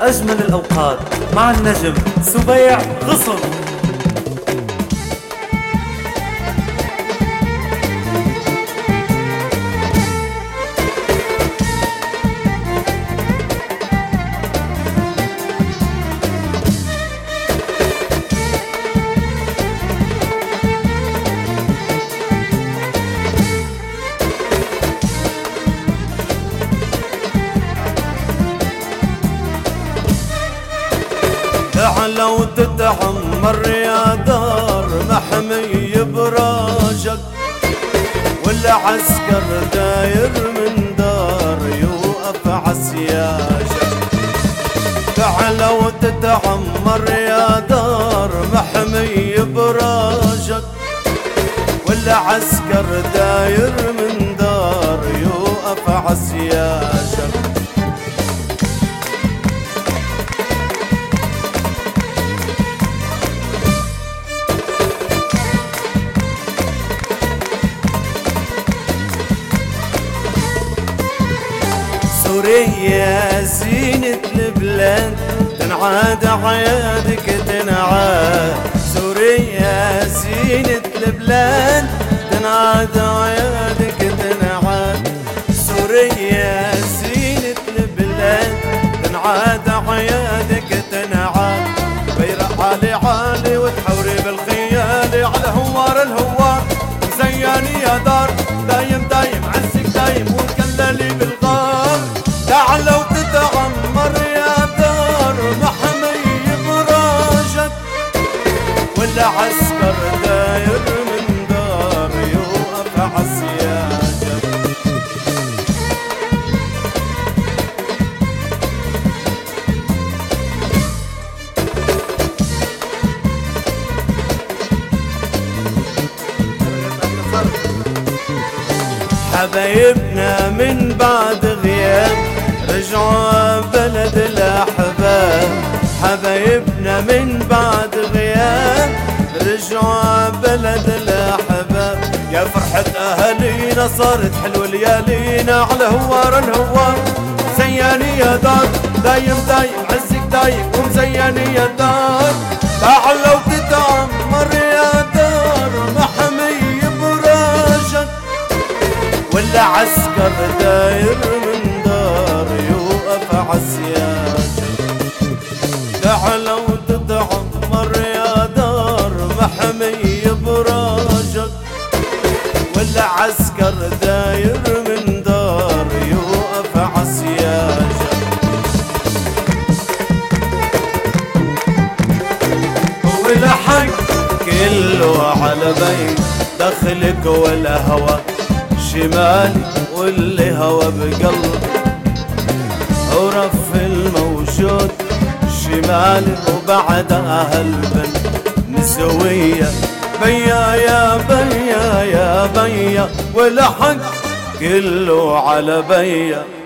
أجمل الأوقات مع النجم سبيع غصن. تعلى وتتعمر يا دار محمي براجك، والعسكر داير من دار يوقف عسياجك. تعلى وتتعمر يا دار محمي براجك، والعسكر داير من دار يوقف عسياجك. سوريا زينة البلاد تنعاد عيادك تنعاد. سوريا زينة البلاد تنعاد عيادك تنعاد. سوريا زينة البلاد تنعاد عيادك تنعاد. بيرق عالي عالي وتحوري بالخيال على هوار الهوار مزياني يا دار. دايم دايم عزك دايم وكللي بالغار. تعلى وتتعمر يا دار محمي براجك، والعسكر داير من دار يوقف عسياجك. حبايبنا من بعد غياب رجعوا بلد الأحباب. حبايبنا من بعد غياب رجعوا بلد الأحباب. يا فرحة أهالينا صارت حلوة ليالينا على هوار الهوار. مزياني يا دار دايم دايم عزك دايم ومزياني يا دار. تعلى وتتعمر يا دار محمي براجك، والعسكر داير من دار يوقف عسياجك. تعلى وتتعمر يا دار محمي براجك، والعسكر داير من دار يوقف عسياجك. والحق كله على بيت دخلك ولا هوى شمالي واللي هوى بقلب. ورف الموجود شمالي وبعدها هالبن نسوية. بيا يا بيا يا بيا والحق كله على بيا.